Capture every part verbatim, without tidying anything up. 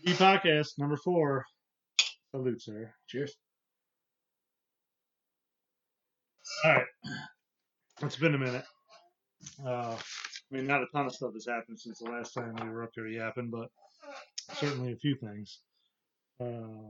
E podcast number four. Salute, sir. Cheers. All right. It's been a minute. Uh, I mean, not a ton of stuff has happened since the last time we were up here yapping, but certainly a few things. Uh,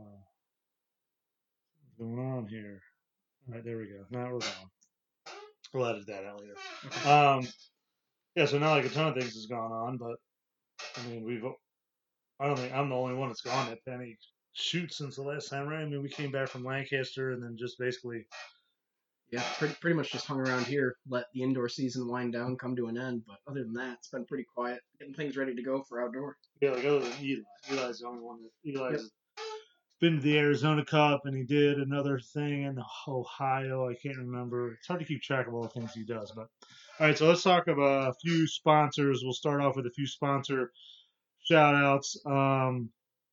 what's going on here? All right, there we go. Now we're going. We'll edit that out later. Um, yeah, so not like a ton of things has gone on, but I mean, we've. I don't think I'm the only one that's gone at any shoot since the last time, right? I mean, we came back from Lancaster and then just basically. Yeah, pretty, pretty much just hung around here, let the indoor season wind down, come to an end. But other than that, it's been pretty quiet, getting things ready to go for outdoor. Yeah, like other than Eli. Eli's the only one that Eli's yep. been to the Arizona Cup, and he did another thing in Ohio. I can't remember. It's hard to keep track of all the things he does. But all right, so let's talk about a few sponsors. We'll start off with a few sponsor shout outs. Um,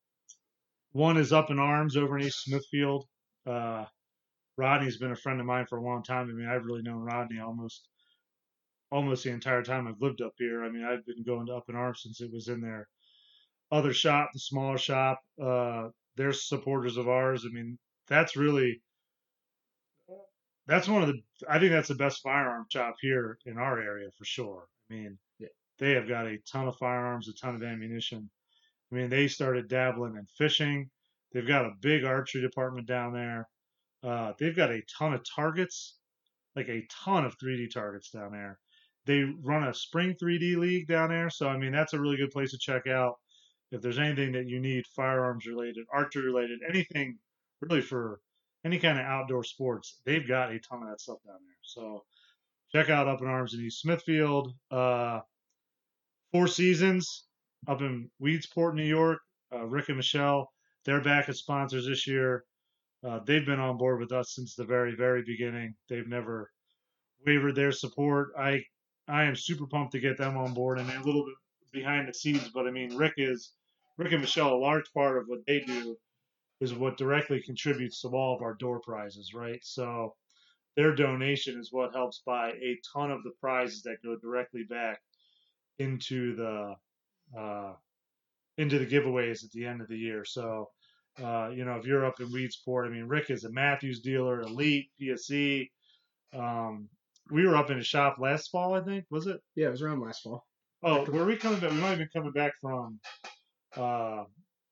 one is Up in Arms over in East Smithfield. Uh, Rodney's been a friend of mine for a long time. I mean, I've really known Rodney almost almost the entire time I've lived up here. I mean, I've been going to Up in Arms since it was in their other shop, the smaller shop. Uh, they're supporters of ours. I mean, that's really that's one of the I think that's the best firearm shop here in our area for sure. I mean, yeah. They have got a ton of firearms, a ton of ammunition. I mean, they started dabbling in fishing. They've got a big archery department down there. Uh, they've got a ton of targets, like a ton of three D targets down there. They run a spring three D league down there. So, I mean, that's a really good place to check out. If there's anything that you need, firearms related, archery related, anything really for any kind of outdoor sports, they've got a ton of that stuff down there. So, check out Up in Arms in East Smithfield. Uh, Four Seasons up in Weedsport, New York. Uh, Rick and Michelle, they're back as sponsors this year. Uh, they've been on board with us since the very, very beginning. They've never wavered their support. I I am super pumped to get them on board, and they're a little bit behind the scenes, but I mean, Rick is Rick and Michelle. A large part of what they do is what directly contributes to all of our door prizes, right? So their donation is what helps buy a ton of the prizes that go directly back into the uh, into the giveaways at the end of the year. So. Uh, you know, if you're up in Weedsport, I mean, Rick is a Matthews dealer, Elite, P S E. Um, we were up in a shop last fall, I think, was it? Yeah, it was around last fall. Oh, were we coming back? We might have been coming back from uh,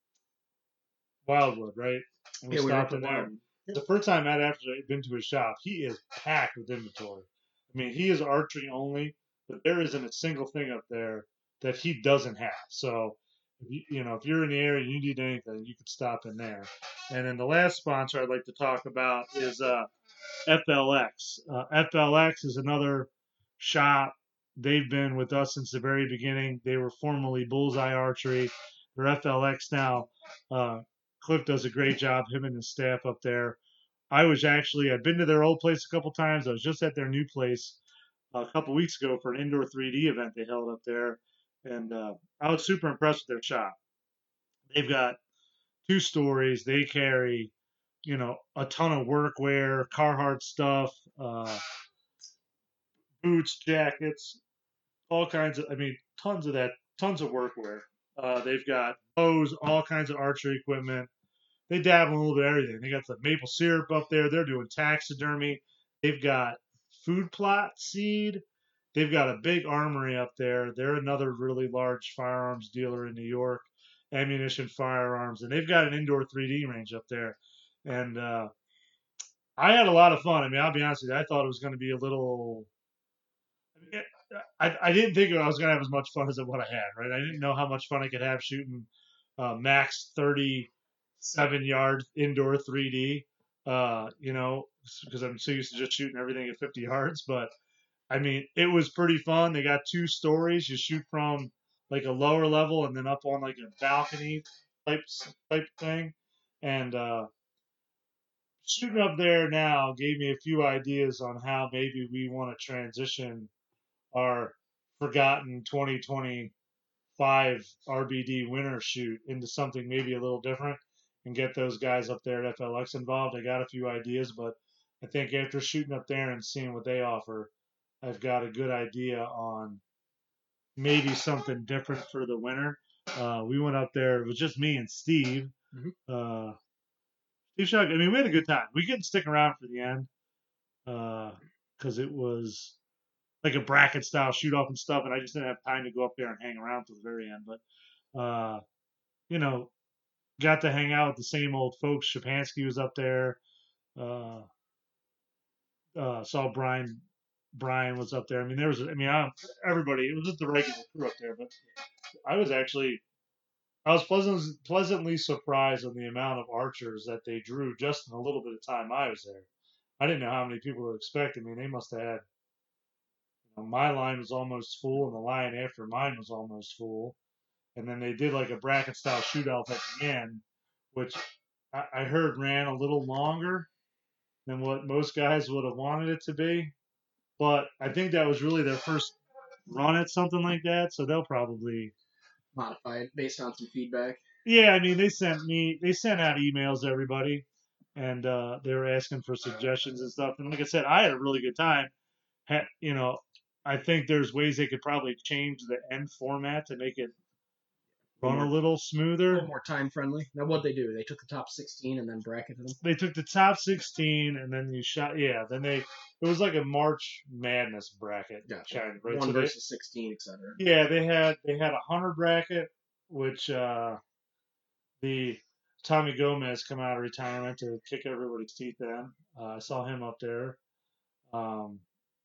Wildwood, right? And we yeah, stopped we in there. The first time I'd actually been to his shop, he is packed with inventory. I mean, he is archery only, but there isn't a single thing up there that he doesn't have. So, If you, you know, if you're in the area and you need anything, you can stop in there. And then the last sponsor I'd like to talk about is uh, F L X. Uh, F L X is another shop. They've been with us since the very beginning. They were formerly Bullseye Archery. They're F L X now. Uh, Cliff does a great job, him and his staff up there. I was actually, I've been to their old place a couple times. I was just at their new place a couple weeks ago for an indoor three D event they held up there. And uh, I was super impressed with their shop. They've got two stories. They carry, you know, a ton of workwear, Carhartt stuff, uh, boots, jackets, all kinds of, I mean, tons of that, tons of workwear. Uh, they've got bows, all kinds of archery equipment. They dabble in a little bit of everything. They got the maple syrup up there. They're doing taxidermy. They've got food plot seed. They've got a big armory up there. They're another really large firearms dealer in New York, ammunition, firearms, and they've got an indoor three D range up there. And uh, I had a lot of fun. I mean, I'll be honest with you, I thought it was going to be a little. I, I didn't think I was going to have as much fun as what I had, right? I didn't know how much fun I could have shooting uh, max thirty-seven yard indoor three D, uh, you know, because I'm so used to just shooting everything at fifty yards, but. I mean, it was pretty fun. They got two stories. You shoot from like a lower level and then up on like a balcony type type thing. And uh, shooting up there now gave me a few ideas on how maybe we want to transition our forgotten twenty twenty-five R B D winter shoot into something maybe a little different and get those guys up there at F L X involved. I got a few ideas, but I think after shooting up there and seeing what they offer, I've got a good idea on maybe something different for the winter. Uh, we went up there. It was just me and Steve. Mhm. Uh, Steve Shark. I mean, we had a good time. We couldn't stick around for the end because it was like a bracket style shoot off and stuff, and I just didn't have time to go up there and hang around till the very end. But uh, you know, got to hang out with the same old folks. Shapansky was up there. Uh, uh, saw Brian. Brian was up there. I mean, there was. I mean, I, everybody. It was just the regular crew up there. But I was actually. I was pleasant, pleasantly surprised on the amount of archers that they drew just in a little bit of time I was there. I didn't know how many people would expect. I mean, they must have had. You know, my line was almost full, and the line after mine was almost full. And then they did like a bracket style shootout at the end, which I, I heard ran a little longer than what most guys would have wanted it to be. But I think that was really their first run at something like that, so they'll probably Modify it based on some feedback. Yeah, I mean they sent me they sent out emails to everybody, and uh, they were asking for suggestions and stuff. And like I said, I had a really good time. Ha, you know, I think there's ways they could probably change the end format to make it run a little A smoother. little more time friendly. Now, what'd they do? They took the top sixteen and then bracketed them? They took the top sixteen and then you shot. Yeah, then they it was like a March Madness bracket. Gotcha. Kind of, right? One So they- versus sixteen, et cetera. Yeah, they had they had a hunter bracket, which uh, the Tommy Gomez come out of retirement to kick everybody's teeth in. Uh, I saw him up there. Um,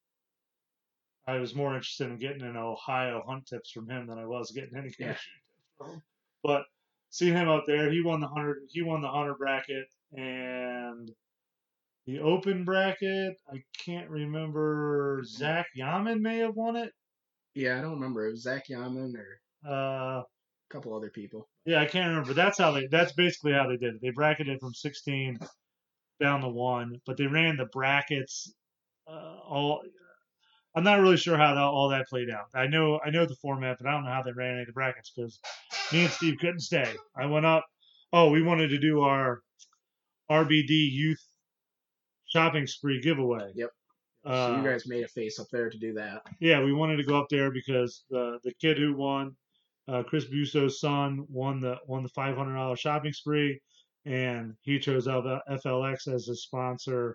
I was more interested in getting an Ohio hunt tips from him than I was getting any kind of shoot tips from him. But seeing him out there, he won the hunter. He won the hunter bracket and the open bracket. I can't remember. Zach Yaman may have won it. Yeah, I don't remember. It was Zach Yaman or Uh, a couple other people. Yeah, I can't remember. That's how they. That's basically how they did it. They bracketed from sixteen down to one, but they ran the brackets. Uh, all. I'm not really sure how that, all that played out. I know. I know the format, but I don't know how they ran any of the brackets because me and Steve couldn't stay. I went up. Oh, we wanted to do our R B D youth shopping spree giveaway. Yep. Uh, So you guys made a face up there to do that. Yeah, we wanted to go up there because the the kid who won, uh, Chris Busso's son, won the won the five hundred dollar shopping spree, and he chose F L X as a sponsor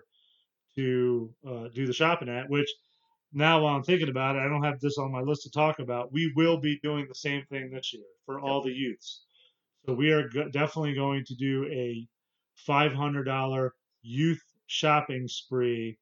to uh, do the shopping at. Which now, while I'm thinking about it, I don't have this on my list to talk about. We will be doing the same thing this year for all the youths. So we are go- definitely going to do a five hundred dollar youth shopping spree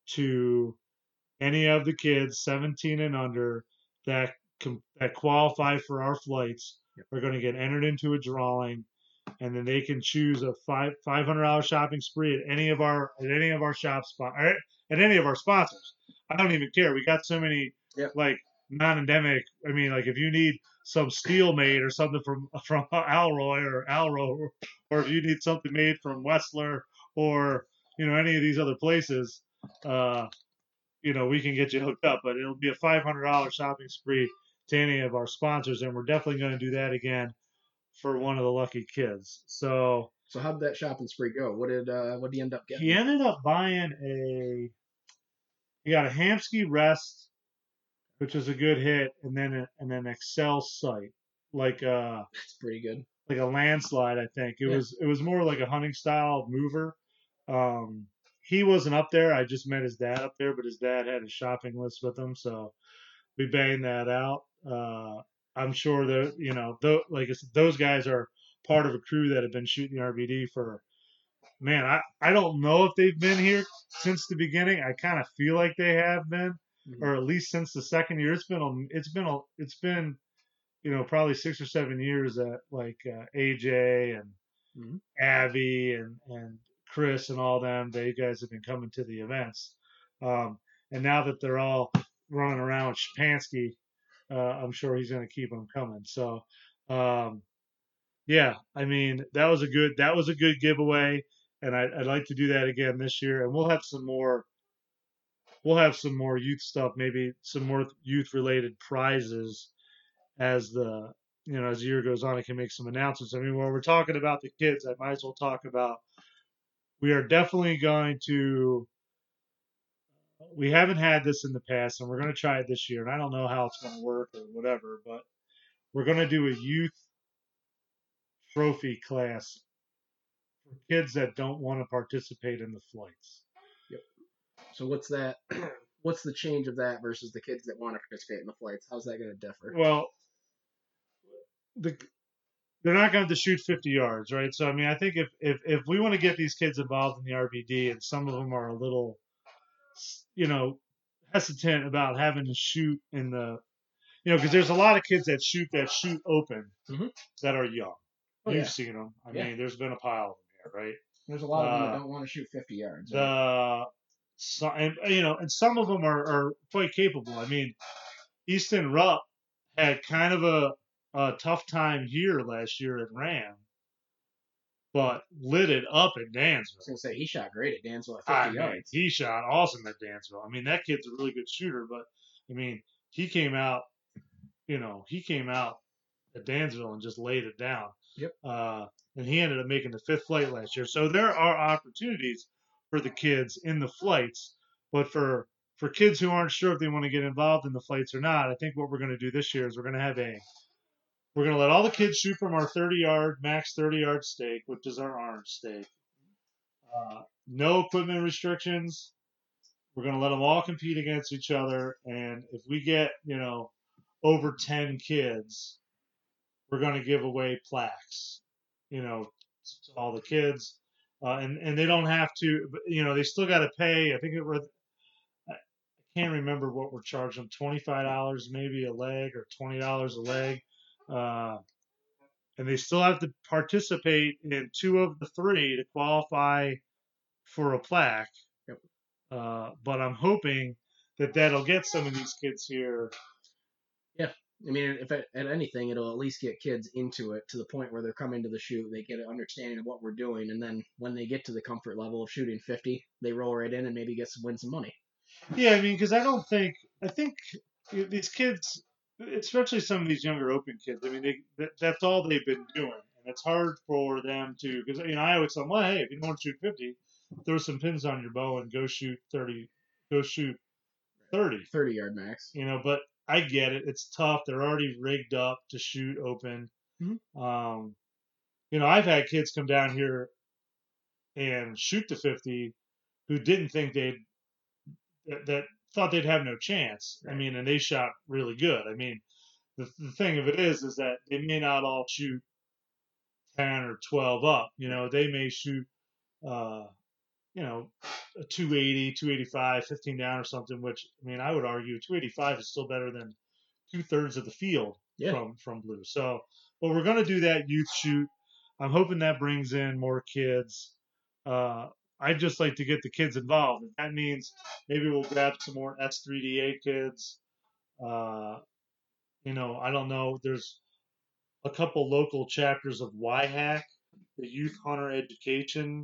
to any of the kids seventeen and under that com- that qualify for our flights Yep. are going to get entered into a drawing, and then they can choose a five five hundred dollar shopping spree at any of our at any of our shop spot or at any of our sponsors. I don't even care. We got so many Yep. like non-endemic. I mean, like if you need some steel made or something from from Alroy or Alro, or if you need something made from Westler or you know any of these other places. Uh, you know, we can get you hooked up, but it'll be a five hundred dollar shopping spree to any of our sponsors, and we're definitely going to do that again for one of the lucky kids. So, So how did that shopping spree go? What did uh, what did he end up getting? he ended up buying a. He got a Hamsky Rest, which was a good hit, and then a, and an Excel site, like a That's pretty good. like a landslide. I think it Yeah. was it was more like a hunting style mover. Um, he wasn't up there. I just met his dad up there, but his dad had a shopping list with him, so we banged that out. Uh, I'm sure that you know, th- like I said, those guys are part of a crew that have been shooting the R B D for. Man, I, I don't know if they've been here since the beginning. I kind of feel like they have been, Mhm. or at least since the second year. It's been a, it's been a, it's been, you know, probably six or seven years that like uh, A J and Mhm. Abby and and Chris and all them. They guys have been coming to the events, um, and now that they're all running around with Shapansky, uh, I'm sure he's going to keep them coming. So, um, yeah, I mean that was a good that was a good giveaway, and I, I'd like to do that again this year, and we'll have some more. We'll have some more youth stuff, maybe some more youth related prizes as the you know as the year goes on. I can make some announcements. I mean, when we're talking about the kids, I might as well talk about. We are definitely going to. We haven't had this in the past, and we're going to try it this year. And I don't know how it's going to work or whatever, but we're going to do a youth trophy class for kids that don't want to participate in the flights. Yep. So what's that? What's the change of that versus the kids that want to participate in the flights? How's that going to differ? Well, the they're not going to shoot fifty yards, right? So I mean, I think if if if we want to get these kids involved in the R B D, and some of them are a little, you know, hesitant about having to shoot in the, you know, because there's a lot of kids that shoot that shoot open mm-hmm. that are young. Oh, You've yeah. seen them. I yeah. mean, there's been a pile of them here, right? There's a lot of them uh, that don't want to shoot fifty yards. Right? The so, and you know, and some of them are, are quite capable. I mean, Easton Rupp had kind of a, a tough time here last year at Ram, but lit it up at Dansville. I was gonna say he shot great at Dansville at fifty I yards. mean, he shot awesome at Dansville. I mean, that kid's a really good shooter, but I mean, he came out, you know, he came out at Dansville and just laid it down. Yep. Uh, and he ended up making the fifth flight last year. So there are opportunities for the kids in the flights, but for for kids who aren't sure if they want to get involved in the flights or not, I think what we're going to do this year is we're going to have a we're going to let all the kids shoot from our thirty yard max thirty yard stake, which is our orange stake. Uh, no equipment restrictions. We're going to let them all compete against each other, and if we get, you know, over ten kids, we're going to give away plaques, you know, to all the kids. Uh, and, and they don't have to, you know, they still got to pay. I think it was, I can't remember what we're charging them, twenty-five dollars maybe a leg or twenty dollars a leg. Uh, and they still have to participate in two of the three to qualify for a plaque. Yep. Uh, but I'm hoping that that'll get some of these kids here. Yeah. I mean, if at, at anything, it'll at least get kids into it to the point where they're coming to the shoot, they get an understanding of what we're doing, and then when they get to the comfort level of shooting fifty, they roll right in and maybe get some win some money. Yeah, I mean, because I don't think I think these kids, especially some of these younger open kids, I mean, they, that, that's all they've been doing, and it's hard for them to, because you know I always tell them, well, hey, if you don't want to shoot fifty, throw some pins on your bow and go shoot thirty, go shoot thirty, thirty yard max. You know, but I get it. It's tough. They're already rigged up to shoot open. Mm-hmm. Um, you know, I've had kids come down here and shoot the fifty who didn't think they'd that, that thought they'd have no chance. Right. I mean, and they shot really good. I mean, the the thing of it is, is that they may not all shoot ten or twelve up. You know, they may shoot, uh, you know, a two eighty, two eighty-five, fifteen down or something, which, I mean, I would argue two eighty-five is still better than two-thirds of the field yeah. from, from Blue. So, well, we're going to do that youth shoot. I'm hoping that brings in more kids. Uh, I'd just like to get the kids involved. If that means maybe we'll grab some more S three D A kids. Uh, you know, I don't know. There's a couple local chapters of Y HAC, the Youth Hunter Education,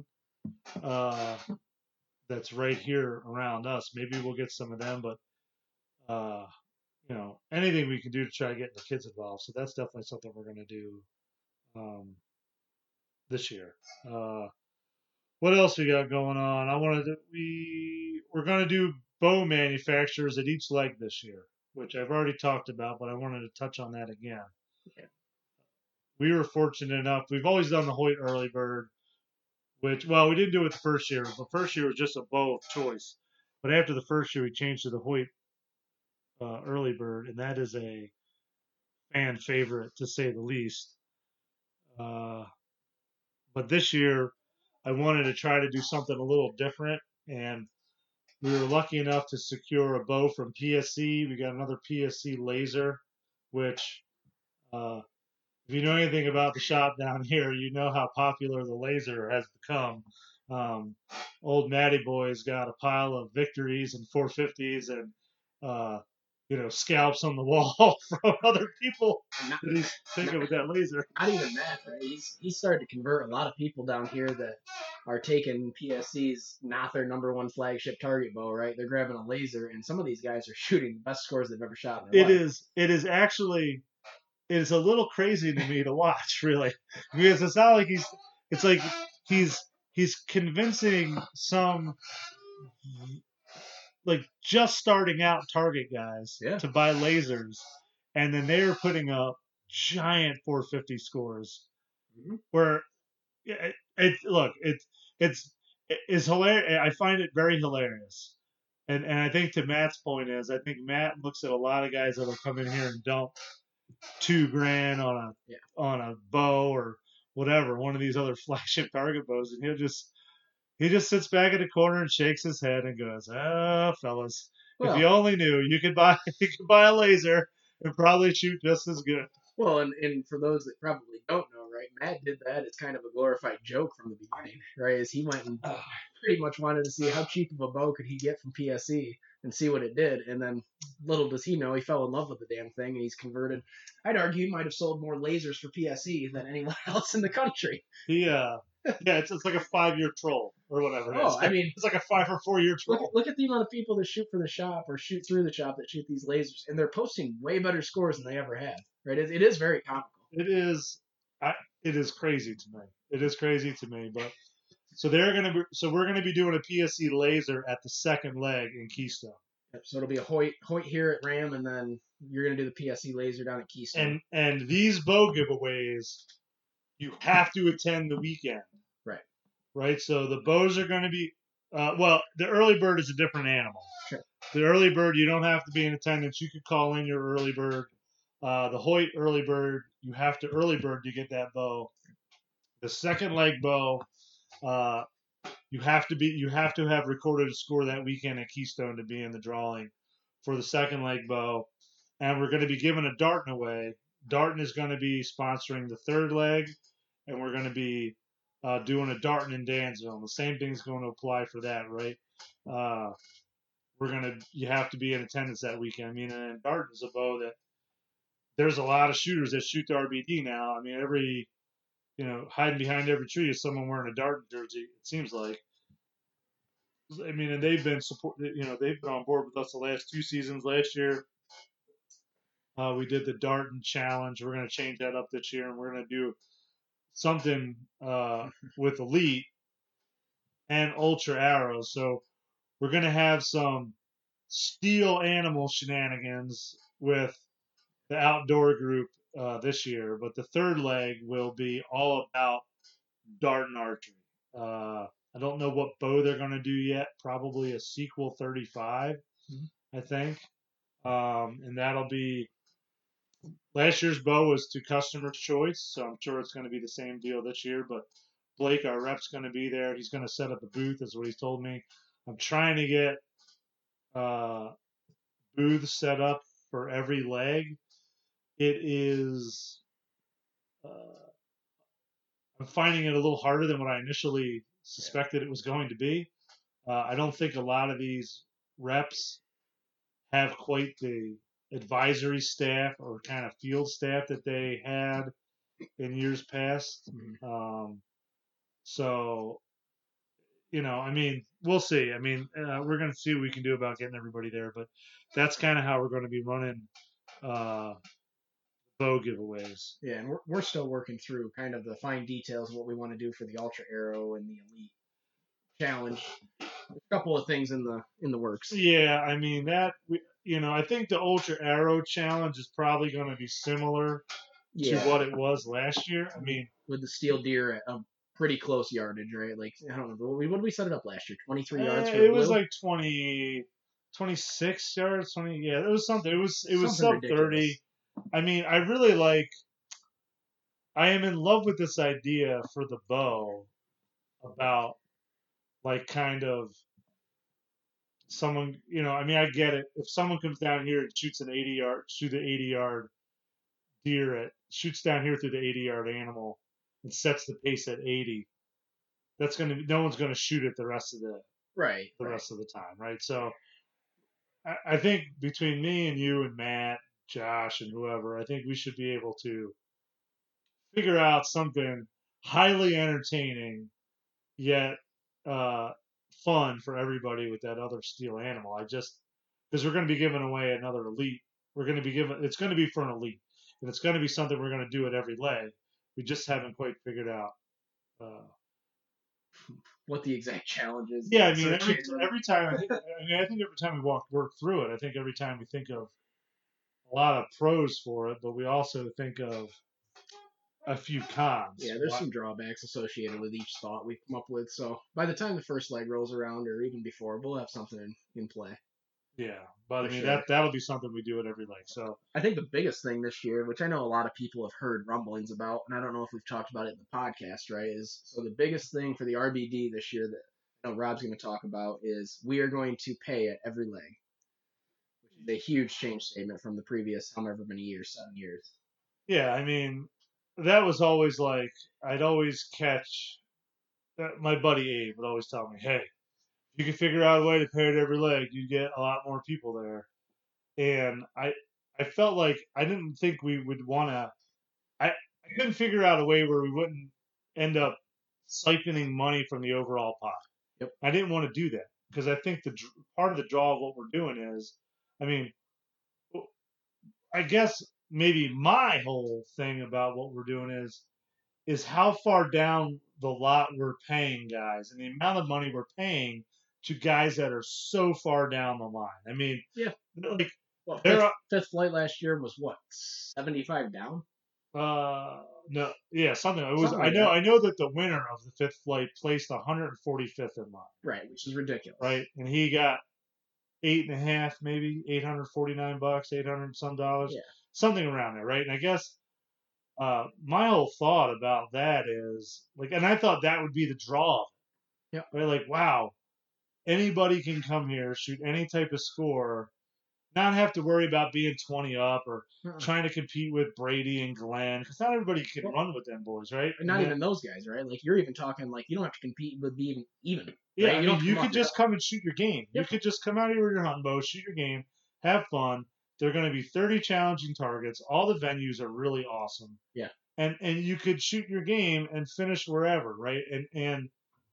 uh, that's right here around us. Maybe we'll get some of them, but uh, you know, anything we can do to try to get the kids involved. So that's definitely something we're going to do um, this year. Uh, what else we got going on? I wanted to, we we're going to do bow manufacturers at each leg this year, which I've already talked about, but I wanted to touch on that again. Yeah. We were fortunate enough. We've always done the Hoyt Early Bird. Which, well, we didn't do it the first year. The first year was just a bow of choice. But after the first year, we changed to the Hoyt uh, Early Bird, and that is a fan favorite, to say the least. Uh, but this year, I wanted to try to do something a little different, and we were lucky enough to secure a bow from P S C. We got another P S C laser, which... Uh, If you know anything about the shop down here, you know how popular the laser has become. Um, old Matty Boy's got a pile of victories and four fifties and, uh, you know, scalps on the wall from other people not, that he's thinking with that laser. Not even that, right? He's, he's started to convert a lot of people down here that are taking P S C's not their number one flagship target bow, right? They're grabbing a laser, and some of these guys are shooting the best scores they've ever shot in their It life. is, it is actually... It's a little crazy to me to watch, really, because it's not like he's. It's like he's he's convincing some like just starting out target guys yeah. to buy lasers, and then they're putting up giant four fifty scores Mm-hmm. where yeah, it, it look it's it's it's hilarious. I find it very hilarious. And and I think to Matt's point is I think Matt looks at a lot of guys that'll come in here and dump two grand on a Yeah. on a bow or whatever, one of these other flagship target bows, and he'll just he just sits back in the corner and shakes his head and goes, "Ah, fellas, Well, if you only knew, you could buy you could buy a laser and probably shoot just as good." Well, and, and for those that probably don't know, right, Matt did that as kind of a glorified joke from the beginning, right? As he went and pretty much wanted to see how cheap of a bow could he get from P S E and see what it did. And then little does he know, he fell in love with the damn thing and he's converted. I'd argue he might have sold more lasers for P S E than anyone else in the country. He, uh, yeah, it's, it's like a five-year troll or whatever. It is. Oh, I mean, it's like a five or four-year troll. Look at, look at the amount of people that shoot for the shop or shoot through the shop that shoot these lasers, and they're posting way better scores than they ever have. Right? It, it is very comical. It is, I, it is crazy to me. It is crazy to me. But so they're gonna be, so we're gonna be doing a P S E laser at the second leg in Keystone. Yep, so it'll be a Hoyt Hoyt here at Ram, and then you're gonna do the P S E laser down at Keystone. And and these bow giveaways, you have to attend the weekend. Right. Right. So the bows are gonna be, uh, well, the early bird is a different animal. Sure. The early bird, you don't have to be in attendance. You could call in your early bird. Uh, the Hoyt early bird, you have to early bird to get that bow. The second leg bow, uh, you have to be you have to have recorded a score that weekend at Keystone to be in the drawing for the second leg bow. And we're going to be giving a Darton away. Darton is going to be sponsoring the third leg, and we're going to be uh, doing a Darton in Dansville. And the same thing's going to apply for that, right? Uh, we're gonna you have to be in attendance that weekend. I mean, and Darton is a bow that there's a lot of shooters that shoot the R B D now. I mean, every, you know, hiding behind every tree is someone wearing a Darton jersey, it seems like. I mean, and they've been support, you know, they've been on board with us the last two seasons. Last year, uh, we did the Darton Challenge. We're going to change that up this year, and we're going to do something uh, with Elite and Ultra Arrows. So we're going to have some steel animal shenanigans with the outdoor group uh, this year, but the third leg will be all about Darton archery. Uh, I don't know what bow they're going to do yet. Probably a Sequel thirty-five, mm-hmm. I think, um, and that'll be. Last year's bow was to customer's choice, so I'm sure it's going to be the same deal this year. But Blake, our rep's going to be there. He's going to set up a booth, is what he's told me. I'm trying to get uh, booths set up for every leg. It is, uh, I'm finding it a little harder than what I initially suspected it was going to be. Uh, I don't think a lot of these reps have quite the advisory staff or kind of field staff that they had in years past. Mm-hmm. Um, so, you know, I mean, we'll see. I mean, uh, we're going to see what we can do about getting everybody there, but that's kind of how we're going to be running uh, bow giveaways. Yeah, and we're, we're still working through kind of the fine details of what we want to do for the Ultra Arrow and the Elite Challenge. A couple of things in the in the works. Yeah, I mean that we, you know, I think the Ultra Arrow Challenge is probably going to be similar yeah. to what it was last year. I mean, with the steel deer at a pretty close yardage, right? Like I don't know, what did we set it up last year? twenty-three yards. Uh, for it was like twenty, twenty-six yards. Twenty, yeah, it was something. It was it was sub thirty. I mean, I really like. I am in love with this idea for the bow about, like, kind of someone, you know, I mean, I get it. If someone comes down here and shoots an eighty yard, shoot the eighty yard deer at, shoots down here through the eighty yard animal and sets the pace at eighty, that's going to be, no one's going to shoot it the rest of the, right, the right. rest of the time, right? So I, I think between me and you and Matt, Josh, and whoever, I think we should be able to figure out something highly entertaining yet uh, fun for everybody with that other steel animal. I just, because we're going to be giving away another Elite. We're going to be giving, it's going to be for an Elite. And it's going to be something we're going to do at every leg. We just haven't quite figured out uh, what the exact challenge is. Yeah, I mean, every, every time, I, think, I mean, I think every time we walk work through it, I think every time we think of a lot of pros for it, but we also think of, a few cons. Yeah, there's Why- some drawbacks associated with each thought we've come up with. So by the time the first leg rolls around, or even before, we'll have something in, in play. Yeah, but I For mean sure. that that'll be something we do at every leg. So I think the biggest thing this year, which I know a lot of people have heard rumblings about, and I don't know if we've talked about it in the podcast, right? Is so the biggest thing for the R B D this year that I know Rob's going to talk about is we are going to pay at every leg, which is a huge change statement from the previous however many years, seven years. yeah, I mean that was always like I'd always catch. That my buddy Abe would always tell me, "Hey, you can figure out a way to pay at every leg, you get a lot more people there." And I I felt like I didn't think we would want to. I, I couldn't figure out a way where we wouldn't end up siphoning money from the overall pot. Yep. I didn't want to do that because I think the dr- part of the draw of what we're doing is, I mean, I guess maybe my whole thing about what we're doing is is how far down the lot we're paying guys and the amount of money we're paying to guys that are so far down the line. I mean, Yeah. like Well, there fifth, are, fifth flight last year was what, seventy-five down? uh, no, yeah, something. It was. Something I like know. that. I know that the winner of the fifth flight placed one hundred forty-fifth in line, Right, which is ridiculous. right? And he got eight and a half, maybe eight hundred forty-nine bucks, eight hundred some dollars, Yeah. something around there, right? And I guess uh, my whole thought about that is like, and I thought that would be the draw. Yep. Right? Like, wow, anybody can come here, shoot any type of score, not have to worry about being twenty up or Uh-uh. trying to compete with Brady and Glenn, because not everybody can Well, run with them boys, right? And not And even those guys, right? Like you're even talking like you don't have to compete with being even. Yeah, right? I You don't mean, you come could off your just come and shoot your game. You Yep. could just come out here with your hunting bow, shoot your game, have fun. There are going to be thirty challenging targets. All the venues are really awesome. Yeah. And and you could shoot your game and finish wherever, right? And and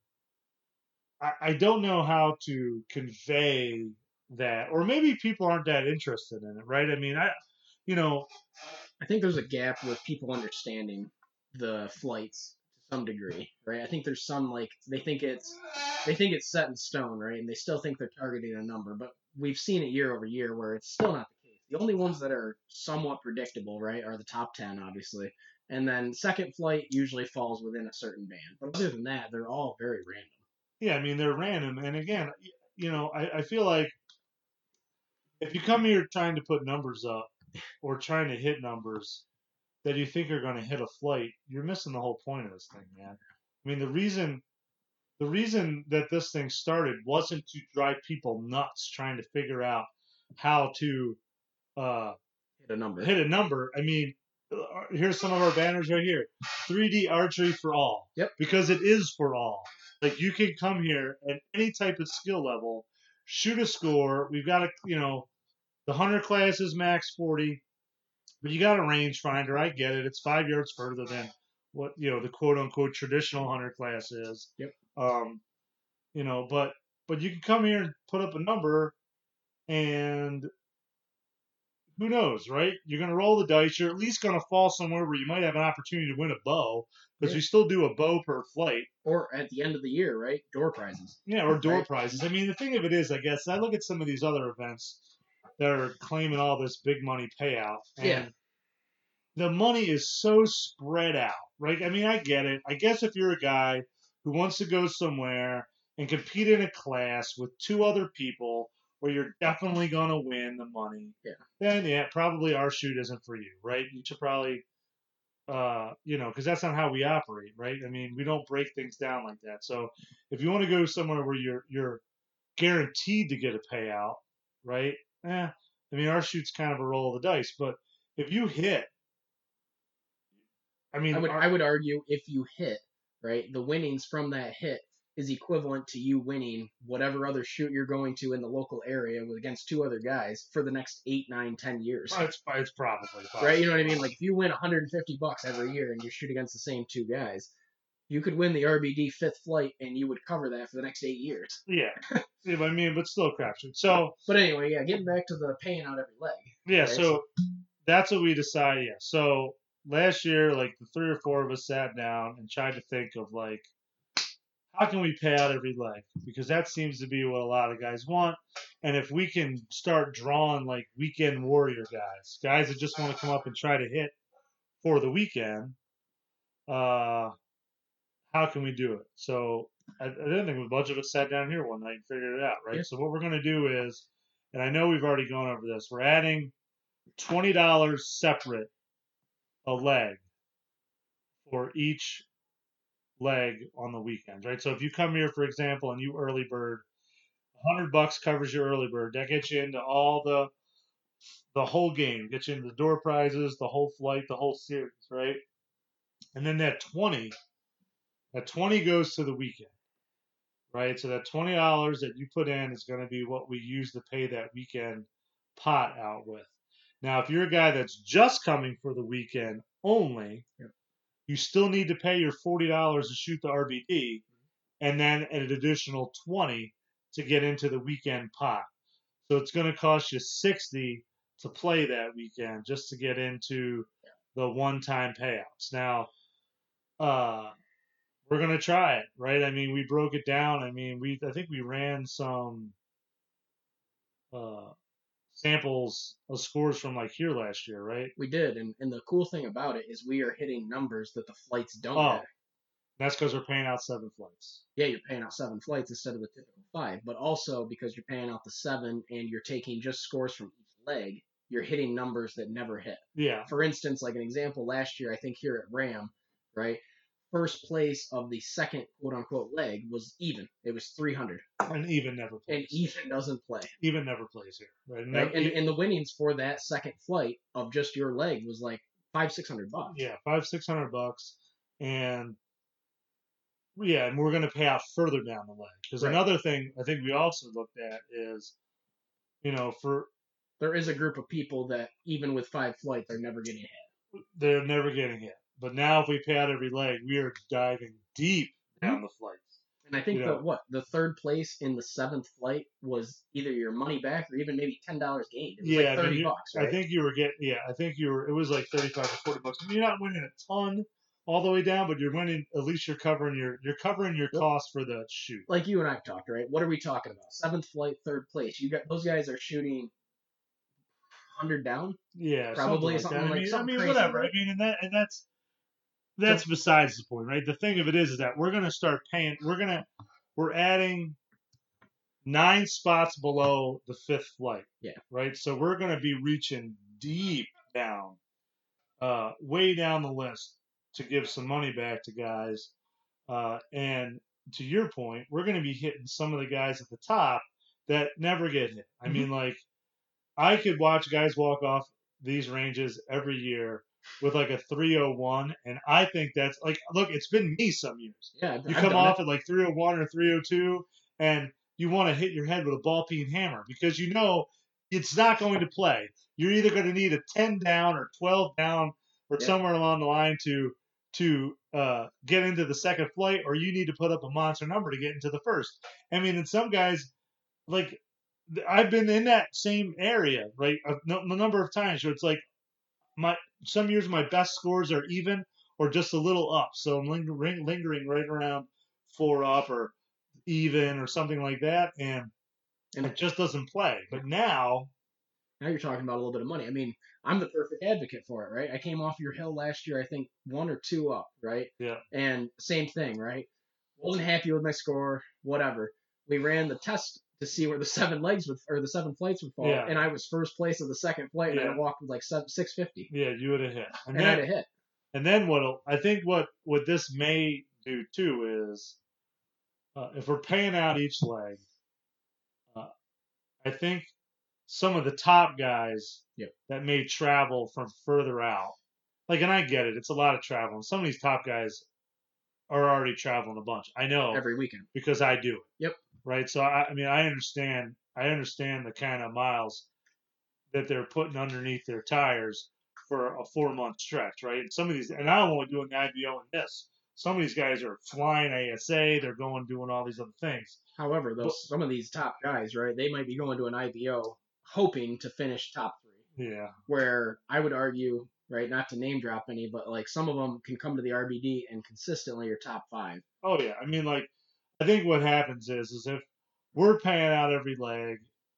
I, I don't know how to convey that, or maybe people aren't that interested in it, right? I mean, I, you know, I think there's a gap with people understanding the flights to some degree, right? I think there's some like they think it's they think it's set in stone, right? And they still think they're targeting a number, but we've seen it year over year where it's still not the case. The only ones that are somewhat predictable, right, are the top ten, obviously, and then second flight usually falls within a certain band. But other than that, they're all very random. yeah, I mean, they're random. And again, you know, I, I feel like if you come here trying to put numbers up or trying to hit numbers that you think are going to hit a flight, you're missing the whole point of this thing, man. I mean, the reason the reason that this thing started wasn't to drive people nuts trying to figure out how to uh, Hit a number. hit a number. I mean, uh, here's some of our banners right here. three D archery for all. Yep. Because it is for all. Like, you can come here at any type of skill level, shoot a score. We've got a, you know, the hunter class is max forty, but you got a rangefinder. I get it. It's five yards further than what, you know, the quote unquote traditional hunter class is. Yep. Um, you know, but but you can come here and put up a number, and who knows, right? You're going to roll the dice. You're at least going to fall somewhere where you might have an opportunity to win a bow, because Yeah. we still do a bow per flight. Or at the end of the year, right? Door prizes. Yeah, or door Right. prizes. I mean, the thing of it is, I guess, I look at some of these other events that are claiming all this big money payout, and Yeah. the money is so spread out, right? I mean, I get it. I guess if you're a guy who wants to go somewhere and compete in a class with two other people where you're definitely going to win the money, Yeah. then, yeah, probably our shoot isn't for you, right? You should probably, uh, you know, because that's not how we operate, right? I mean, we don't break things down like that. So if you want to go somewhere where you're you're guaranteed to get a payout, right? Eh, I mean, our shoot's kind of a roll of the dice. But if you hit, I mean, I would our- I would argue if you hit, right, the winnings from that hit is equivalent to you winning whatever other shoot you're going to in the local area with against two other guys for the next eight, nine, ten years. it's, it's probably possible. Right? You know what I mean? Like if you win one hundred fifty bucks every year and you shoot against the same two guys, you could win the R B D fifth flight and you would cover that for the next eight years. Yeah. Yeah, but I mean, but still crapshoot. So But anyway, yeah, getting back to the paying out every leg. yeah, Right. so that's what we decided. Yeah. So last year, like the three or four of us sat down and tried to think of like, how can we pay out every leg? Because that seems to be what a lot of guys want. And if we can start drawing like weekend warrior guys, guys that just want to come up and try to hit for the weekend, uh, how can we do it? So I, I didn't think the budget was sat down here one night and figured it out, right? Yeah. So what we're going to do is, and I know we've already gone over this, we're adding twenty dollars separate a leg for each leg on the weekends, right? So if you come here, for example, and you early bird, one hundred bucks covers your early bird. That gets you into all the the whole game, gets you into the door prizes, the whole flight, the whole series, right? And then that twenty, that twenty goes to the weekend, right? So that twenty dollars that you put in is going to be what we use to pay that weekend pot out with. Now, if you're a guy that's just coming for the weekend only, Yep. you still need to pay your forty dollars to shoot the R B D, and then an additional twenty to get into the weekend pot. So it's going to cost you sixty to play that weekend just to get into the one-time payouts. Now, uh, we're going to try it, right? I mean, we broke it down. I mean, we I think we ran some uh, samples of scores from like here last year, right? We did, and, and the cool thing about it is we are hitting numbers that the flights don't Oh. have. That's because we're paying out seven flights. Yeah, you're paying out seven flights instead of the typical five, but also because you're paying out the seven and you're taking just scores from each leg, you're hitting numbers that never hit. Yeah. For instance, like an example last year, I think here at Ram, right? First place of the second quote unquote leg was even. It was three hundred. And even never plays. And even doesn't play. Even never plays here. Right? Right? Never, And, and the winnings for that second flight of just your leg was like five, six hundred bucks. Yeah, five, six hundred bucks. And yeah, and we're going to pay out further down the leg. Because Right. another thing I think we also looked at is, you know, for There is a group of people that even with five flights are never getting hit. they're never getting hit. But now if we pay out every leg, we are diving deep down the flights. And I think You the know. what the third place in the seventh flight was either your money back or even maybe ten dollars gained. It was Yeah, like I mean, thirty you- bucks. Right? I think you were getting, yeah, I think you were, it was like thirty-five or forty bucks. I mean, you're not winning a ton all the way down, but you're winning, at least you're covering your, you're covering your Yep. cost for the shoot. Like you and I talked, right? What are we talking about? Seventh flight, third place. You got those guys are shooting hundred down. Yeah, Probably something something like that. like I mean, I something mean crazy, whatever. right? I mean, and that, and that's, that's besides the point, right? The thing of it is, is that we're going to start paying, we're going to, we're adding nine spots below the fifth flight. Yeah. Right. So we're going to be reaching deep down, uh, way down the list to give some money back to guys. Uh, and to your point, we're going to be hitting some of the guys at the top that never get hit. I Mhm. mean, like, I could watch guys walk off these ranges every year with like a three oh one, and I think that's like, look, it's been me some years. Yeah, You I've come done off it. at like three oh one or three oh two, and you want to hit your head with a ball peen hammer because you know it's not going to play. You're either going to need a ten down or twelve down or Yeah. somewhere along the line to to uh, get into the second flight, or you need to put up a monster number to get into the first. I mean, and some guys, like, I've been in that same area, right? A, n- a number of times where it's like my some years my best scores are even or just a little up, so I'm lingering, lingering right around four up or even or something like that, and, And it just doesn't play. But now, now you're talking about a little bit of money. I mean, I'm the perfect advocate for it, right? I came off your hill last year, I think one or two up, right? yeah, And same thing, right? Wasn't happy with my score, whatever. We ran the test to see where the seven legs would or the seven flights would fall, Yeah. and I was first place of the second flight, and Yeah. I walked with like seven, six fifty, yeah, you would have hit, and, and then I'd have hit. and then what I think what what this may do too is uh, if we're paying out each leg, uh, I think some of the top guys Yep. that may travel from further out, like, and I get it, it's a lot of traveling. Some of these top guys are already traveling a bunch. I know Every weekend. because I do it. Yep. Right. So I, I mean, I understand. I understand the kind of miles that they're putting underneath their tires for a four month stretch. Right. And some of these, and I'm only doing the I B O in this. Some of these guys are flying A S A. They're going doing all these other things. However, though, But- some of these top guys, right, they might be going to an I B O hoping to finish top three. Yeah. Where I would argue, right, not to name drop any, but like some of them can come to the R B D and consistently are top five. Oh yeah. I mean, like, I think what happens is, is if we're paying out every leg,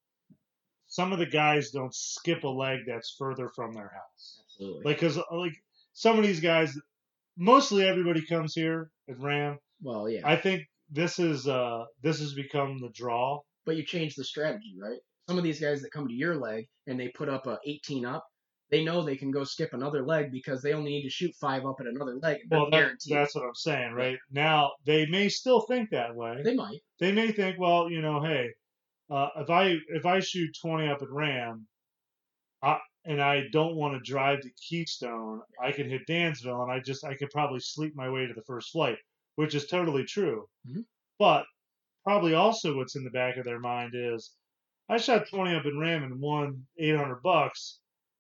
some of the guys don't skip a leg that's further from their house. Absolutely. Like, cause like some of these guys, mostly everybody comes here at Ram. Well, yeah. I think this is uh this has become the draw. But you change the strategy, right? Some of these guys that come to your leg and they put up a eighteen up, they know they can go skip another leg because they only need to shoot five up at another leg. And Well, they're that, guaranteed. that's what I'm saying, right? Now they may still think that way. They might. They may think, well, you know, hey, uh, if I if I shoot twenty up at Ram, I, and I don't want to drive to Keystone, I can hit Dansville, and I just I could probably sleep my way to the first flight, which is totally true. Mm-hmm. But probably also what's in the back of their mind is, I shot twenty up in Ram and won eight hundred bucks.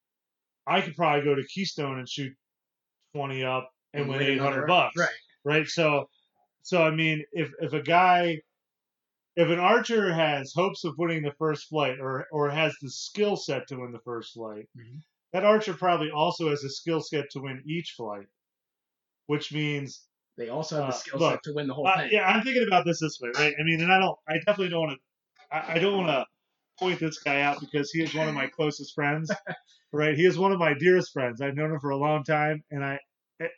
I could probably go to Keystone and shoot twenty up and, and win eight hundred bucks. Right. Right. So, so I mean, if if a guy, if an archer has hopes of winning the first flight, or or has the skill set to win the first flight, mm-hmm. that archer probably also has a skill set to win each flight, which means they also have the uh, skill look, set to win the whole uh, thing. Yeah, I'm thinking about this this way, right? I mean, and I don't, I definitely don't want to, I, I don't want to point this guy out because he is one of my closest friends, right? He is one of my dearest friends. I've known him for a long time, and I, I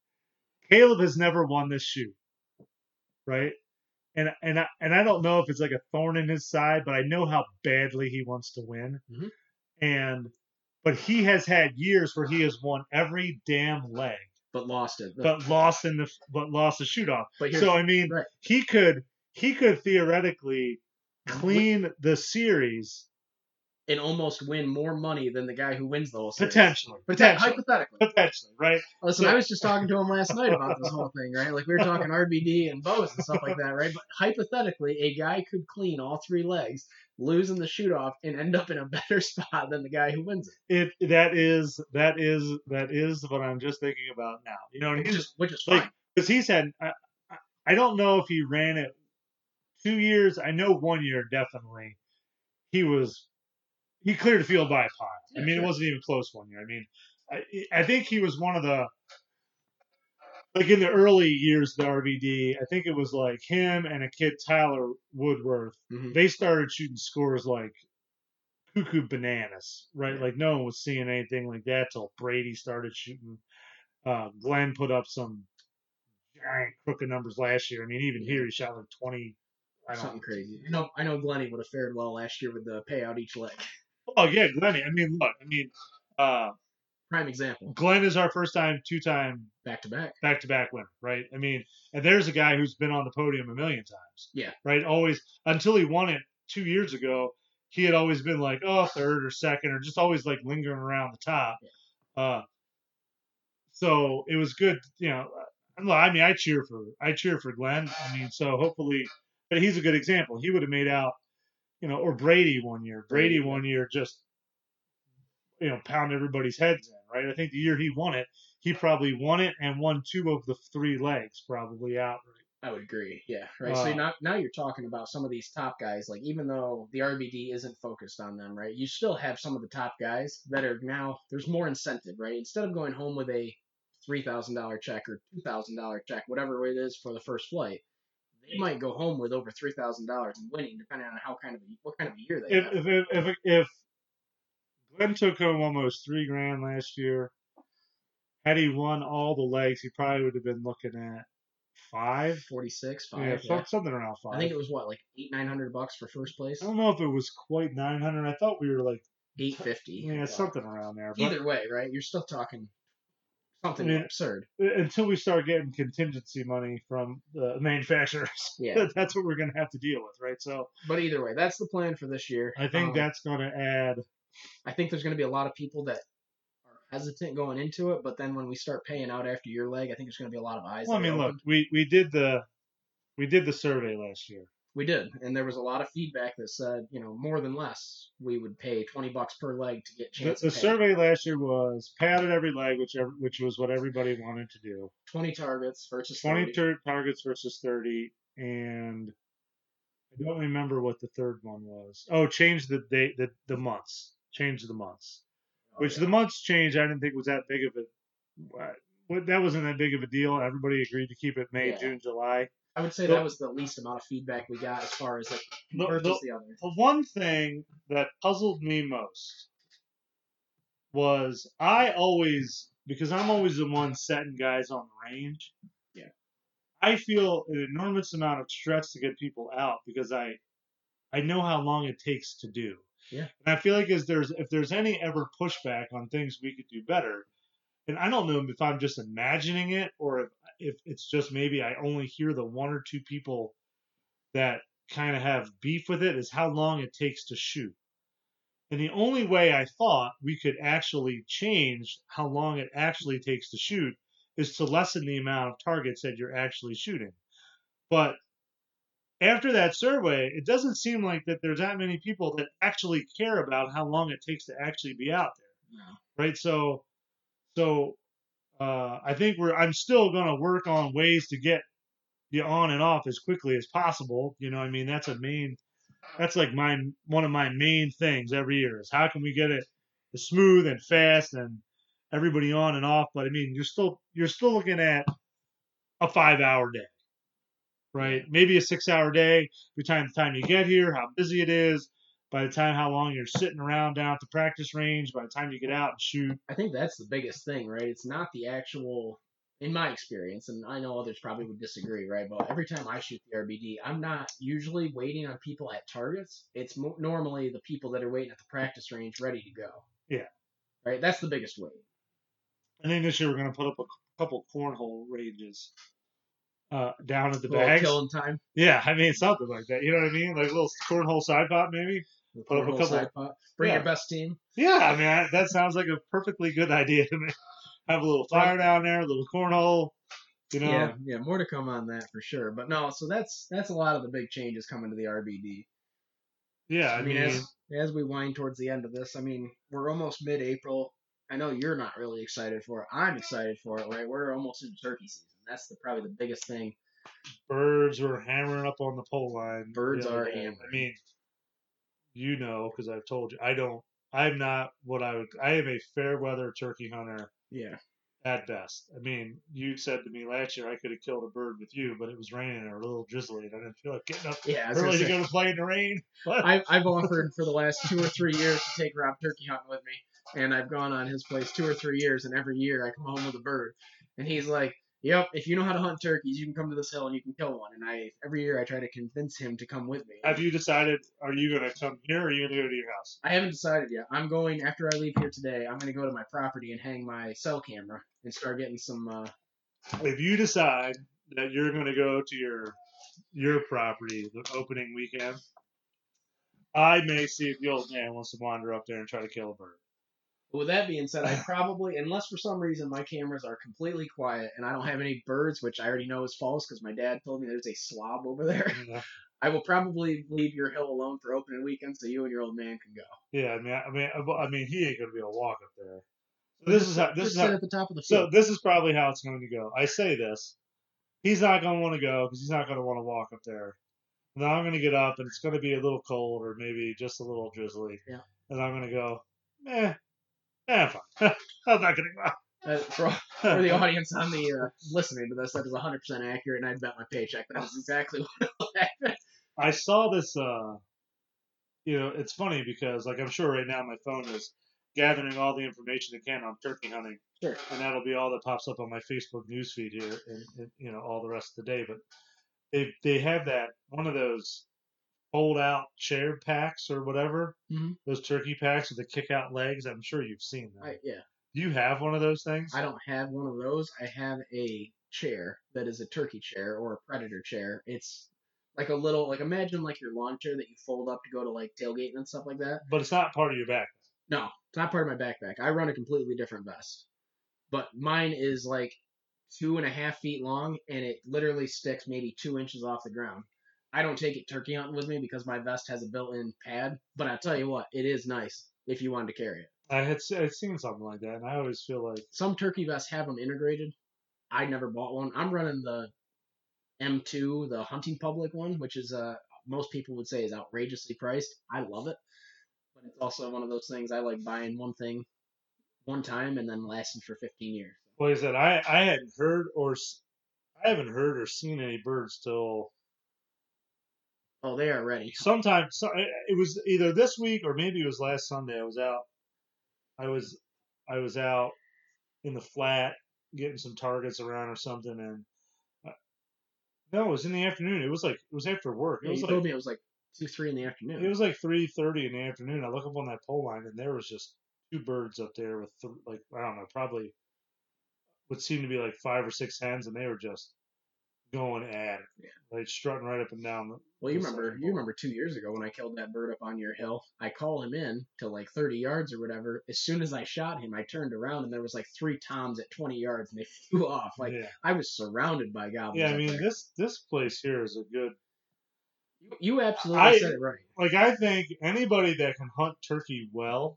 Caleb has never won this shoot, right? And and I, and I don't know if it's like a thorn in his side, but I know how badly he wants to win. Mm-hmm. And but he has had years where he has won every damn leg, but lost it. But lost in the but lost the shoot off. So I mean, right. he could he could theoretically clean the series and almost win more money than the guy who wins the whole series. Potentially. Potentially. Hypothetically. Potentially, right? Listen, so, I was just talking to him last night about this whole thing, right? Like, we were talking R B D and bows and stuff like that, right? But hypothetically, a guy could clean all three legs, lose in the shoot-off, and end up in a better spot than the guy who wins it. It That is, that is, that is what I'm just thinking about now. You know, and which, is, which is fine. Like, because he's had, I, I don't know if he ran it two years. I know one year, definitely, he was... He cleared the field by a pile. I mean, it wasn't even close one year. I mean, I, I think he was one of the, like in the early years of the R V D, I think it was like him and a kid, Tyler Woodworth. Mm-hmm. They started shooting scores like cuckoo bananas, right? Yeah. Like no one was seeing anything like that till Brady started shooting. Uh, Glenn put up some giant crooked numbers last year. I mean, even here he shot like twenty. I don't Something know. crazy. I know, I know Glenny would have fared well last year with the payout each leg. Oh, yeah, Glenny. I mean, look, I mean, uh, prime example. Glenn is our first time, two time, back to back, back to back winner, right? I mean, and there's a guy who's been on the podium a million times. Yeah. Right? Always, until he won it two years ago, he had always been like, oh, third or second, or just always like lingering around the top. Yeah. Uh, so it was good, you know. I mean, I cheer for, I cheer for Glenn. I mean, so hopefully, but he's a good example. He would have made out. You know, or Brady one year. Brady one year just, you know, pounded everybody's heads in, right? I think the year he won it, he probably won it and won two of the three legs probably outright. I would agree. Yeah. Right. Uh, so now, now you're talking about some of these top guys. Like, even though the R B D isn't focused on them, right? You still have some of the top guys that are now, there's more incentive, right? Instead of going home with a three thousand dollars check or two thousand dollars check, whatever it is for the first flight, they might go home with over three thousand dollars in winning, depending on how kind of a, what kind of a year they if, have. If, if, if, if Glenn took home almost three grand last year, had he won all the legs, he probably would have been looking at five, forty-six, five, yeah, yeah. something around five. I think it was what, like eight, nine hundred bucks for first place. I don't know if it was quite nine hundred. I thought we were like eight fifty. Yeah, something around there. Either but, way, right? You're still talking. Something I mean, absurd. Until we start getting contingency money from the manufacturers, yeah, that's what we're going to have to deal with, right? So, but either way, that's the plan for this year. I think um, that's going to add. I think there's going to be a lot of people that are hesitant going into it, but then when we start paying out after your leg, I think there's going to be a lot of eyes. Well, I mean, look, we, we did the we did the survey last year. We did, and there was a lot of feedback that said, you know, more than less, we would pay twenty bucks per leg to get chance. The, the survey last year was padded every leg, which which was what everybody wanted to do. Twenty targets versus twenty tar- targets versus thirty, and I don't remember what the third one was. Oh, change the date, the the months, change the months, oh, which yeah. the months change. I didn't think was that big of a. That wasn't that big of a deal. Everybody agreed to keep it May, yeah. June, July. I would say the, that was the least amount of feedback we got as far as like the, the, the other. The one thing that puzzled me most was I always because I'm always the one setting guys on the range. Yeah. I feel an enormous amount of stress to get people out because I I know how long it takes to do. Yeah. And I feel like as there's if there's any ever pushback on things we could do better, and I don't know if I'm just imagining it or if if it's just maybe I only hear the one or two people that kind of have beef with it, is how long it takes to shoot. And the only way I thought we could actually change how long it actually takes to shoot is to lessen the amount of targets that you're actually shooting. But after that survey, it doesn't seem like that there's that many people that actually care about how long it takes to actually be out there. No. Right? So so uh, I think we're I'm still going to work on ways to get you on and off as quickly as possible. You know, I mean, that's a main that's like my one of my main things every year is how can we get it smooth and fast and everybody on and off. But I mean, you're still you're still looking at a five hour day, right? Maybe a six hour day. By the time the time you get here, how busy it is. By the time how long you're sitting around down at the practice range. By the time you get out and shoot. I think that's the biggest thing, right? It's not the actual. In my experience, and I know others probably would disagree, right? But every time I shoot the R B D, I'm not usually waiting on people at targets. It's mo- normally the people that are waiting at the practice range ready to go. Yeah. Right? That's the biggest wait. I think this year we're going to put up a couple cornhole ranges uh, down at the A little bags. killing time. Yeah, I mean, something like that. You know what I mean? Like a little cornhole side pot, maybe? Put up a couple, side pot. Bring yeah. your best team. Yeah, I mean, I, that sounds like a perfectly good idea to me. Have a little fire down there, a little cornhole. You know? Yeah, yeah, more to come on that for sure. But no, so that's that's a lot of the big changes coming to the R B D. Yeah, I, I mean, mean, as as we wind towards the end of this, I mean, we're almost mid-April. I know you're not really excited for it. I'm excited for it, right? We're almost into turkey season. That's the probably the biggest thing. Birds were hammering up on the pole line. Birds are day. hammering. I mean, you know, because I've told you, I don't. I'm not what I would. I am a fair weather turkey hunter. Yeah. At best. I mean, you said to me last year I could have killed a bird with you, but it was raining or a little drizzly, and I didn't feel like getting up yeah, early to go to play in the rain. But I've, I've offered for the last two or three years to take Rob turkey hunting with me, and I've gone on his place two or three years, and every year I come home with a bird, and he's like, "Yep, if you know how to hunt turkeys, you can come to this hill and you can kill one." And I every year I try to convince him to come with me. Have you decided? Are you going to come here, or are you going to go to your house? I haven't decided yet. I'm going after I leave here today. I'm going to go to my property and hang my cell camera and start getting some. Uh, if you decide that you're going to go to your your property the opening weekend, I may see if the old man wants to wander up there and try to kill a bird. With that being said, I probably, unless for some reason my cameras are completely quiet and I don't have any birds, which I already know is false because my dad told me there's a slob over there, Yeah. I will probably leave your hill alone for opening weekend so you and your old man can go. Yeah, I mean, I mean, I mean, he ain't gonna be able to walk up there. So this is how this Just is sit how, at the top of the so field. this is probably how it's going to go. I say this, he's not gonna want to go because he's not gonna want to walk up there. And then I'm gonna get up and it's gonna be a little cold or maybe just a little drizzly. Yeah. And I'm gonna go, eh, eh, fine. I'm not gonna go. Uh, for, for the audience on the uh, listening to this, that is one hundred percent accurate, and I'd bet my paycheck that is exactly what happened. I saw this. Uh, you know, it's funny because, like, I'm sure right now my phone is gathering all the information it can on turkey hunting, Sure. and that'll be all that pops up on my Facebook newsfeed here, and, and you know, all the rest of the day. But they they have that one of those fold out chair packs or whatever, mm-hmm. those turkey packs with the kick out legs. I'm sure you've seen them. I, yeah. Do you have one of those things? I don't have one of those. I have a chair that is a turkey chair or a predator chair. It's like a little, like imagine like your lawn chair that you fold up to go to like tailgating and stuff like that. But it's not part of your backpack. No, it's not part of my backpack. I run a completely different vest. But mine is like two and a half feet long and it literally sticks maybe two inches off the ground. I don't take it turkey hunting with me because my vest has a built-in pad. But I tell you what, it is nice if you wanted to carry it. I had I'd seen something like that, and I always feel like some turkey vests have them integrated. I never bought one. I'm running the M two, the Hunting Public one, which is uh most people would say is outrageously priced. I love it, but it's also one of those things I like buying one thing one time and then lasting for fifteen years. Like I said, I I hadn't heard or I haven't heard or seen any birds till. Oh, they are ready. Sometime, so it was either this week or maybe it was last Sunday. I was out. I was, I was out in the flat, getting some targets around or something. And uh, no, it was in the afternoon. It was like it was after work. It Yeah, was you like told me it was like two, three in the afternoon. it was like three thirty in the afternoon. I look up on that pole line, and there was just two birds up there with th- like I don't know, probably what seemed to be like five or six hens, and they were just going at it, Yeah. like strutting right up and down. The, Well, you the remember, second you pole. remember two years ago when I killed that bird up on your hill. I call him in to like thirty yards or whatever. As soon as I shot him, I turned around and there was like three toms at twenty yards, and they flew off. Like Yeah. I was surrounded by gobblers. Yeah, I up mean there. this this place here is a good. You, you absolutely I- said it right. Like I think anybody that can hunt turkey well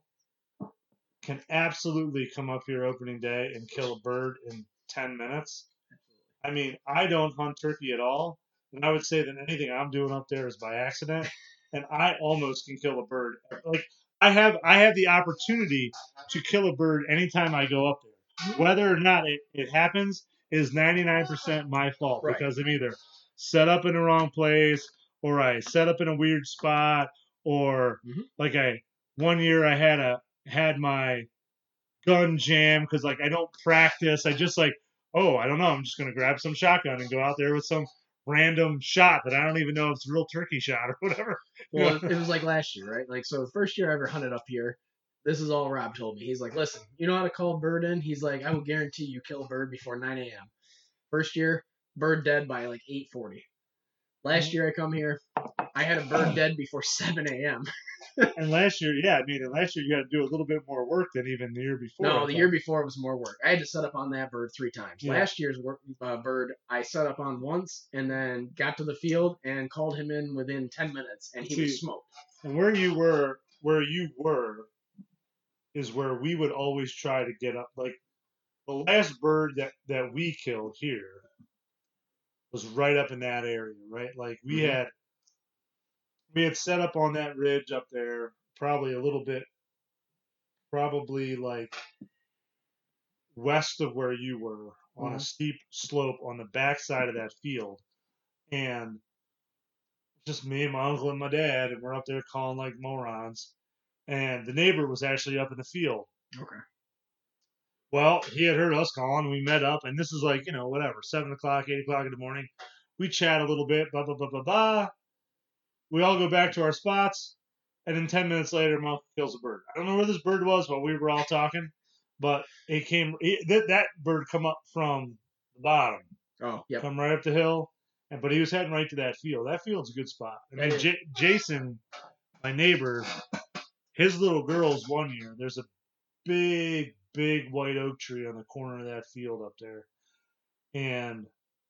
can absolutely come up here opening day and kill a bird in ten minutes. I mean, I don't hunt turkey at all, and I would say that anything I'm doing up there is by accident, and I almost can kill a bird. Like I have, I have the opportunity to kill a bird anytime I go up there. Whether or not it, it happens is ninety-nine percent my fault Right. because I'm either set up in the wrong place, or I set up in a weird spot, or Mhm. like I one year I had a had my gun jam because like I don't practice. I just like, oh, I don't know. I'm just gonna grab some shotgun and go out there with some random shot that I don't even know if it's a real turkey shot or whatever. Well, it, it was like last year, right? Like, so the first year I ever hunted up here, this is all Rob told me. He's like, listen, you know how to call a bird in? He's like, I will guarantee you kill a bird before nine a.m. First year, bird dead by like eight forty. Last year I come here, I had a bird dead before seven a.m. And last year, yeah, I mean, and last year you had to do a little bit more work than even the year before. No, the year before was more work. I had to set up on that bird three times. Yeah. Last year's work, uh, bird I set up on once and then got to the field and called him in within ten minutes, and he See, was smoked. And where you were, where you were, is where we would always try to get up. Like the last bird that that we killed here was right up in that area, right? Like we Mhm. had we had set up on that ridge up there, probably a little bit, probably like west of where you were on a Mhm. steep slope on the backside of that field, and just me and my uncle and my dad, and we're up there calling like morons. And the neighbor was actually up in the field. Okay. Well, he had heard us calling. We met up, and this is like, you know, whatever, seven o'clock, eight o'clock in the morning. We chat a little bit, blah, blah, blah, blah, blah. We all go back to our spots, and then ten minutes later, my uncle kills a bird. I don't know where this bird was while we were all talking, but it came, it, that, that bird come up from the bottom, Oh, yep. come right up the hill, and but he was heading right to that field. That field's a good spot. And then J- Jason, my neighbor, his little girls one year, there's a big, big white oak tree on the corner of that field up there. And